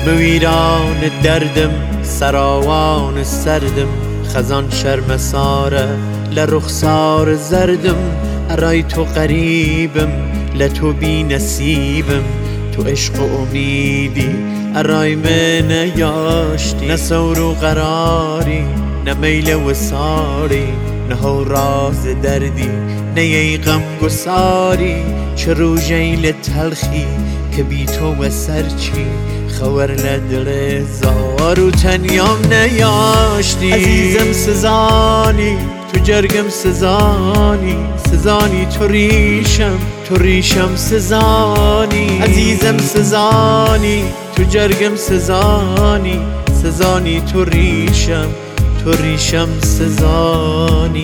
به ویران دردم سراوان سردم خزان شرمساره لرخسار زردم ارای تو قریبم لتو بی نصیبم تو عشق و امیدی ارای من نیاشتی نه سور و قراری نه میل و ساری نه راز دردی نه ای غم گساری چه روژیل تلخی که بی تو و سرچی خور لدل زارو تنیام نیاشتی عزیزم سزانی تو جرگم سزانی تو ریشم سزانی عزیزم سزانی تو جرگم سزانی تو ریشم سزانی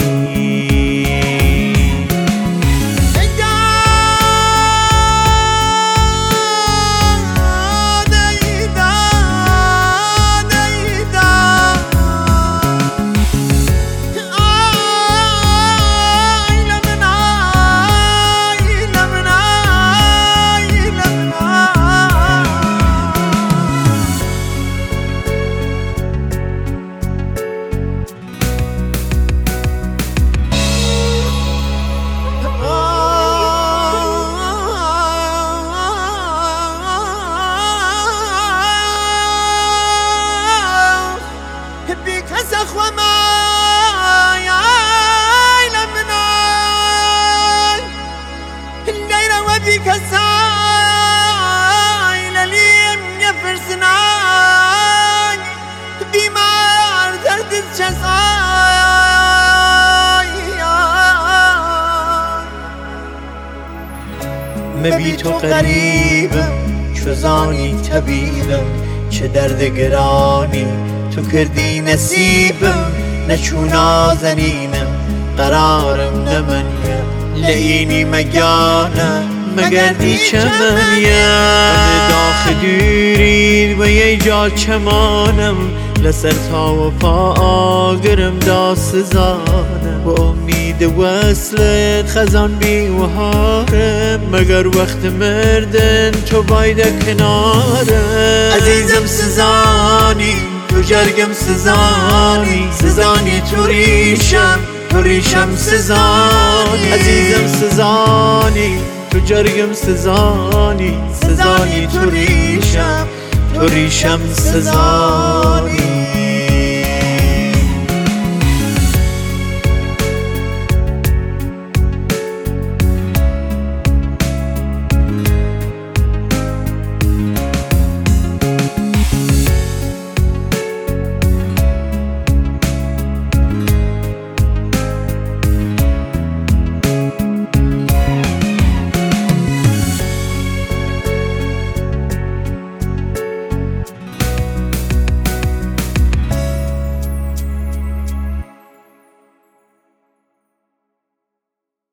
بی تو قریبم چو زانی طبیبم چه درد گرانی تو کردی نصیبم نه چون نازنینم قرارم نه منیم لعینی مگانم مگردی چمنیم داخ دورید و یه جا چمانم لسر تا و پا آگرم دا سزانم با امید وصلت خزان بی وهارم مگر وقت مردن تو باید کنارم عزیزم سزانی تو جرگم سزانی تو ریشم سزانی عزیزم سزانی تو جرگم سزانی تو ریشم سزانی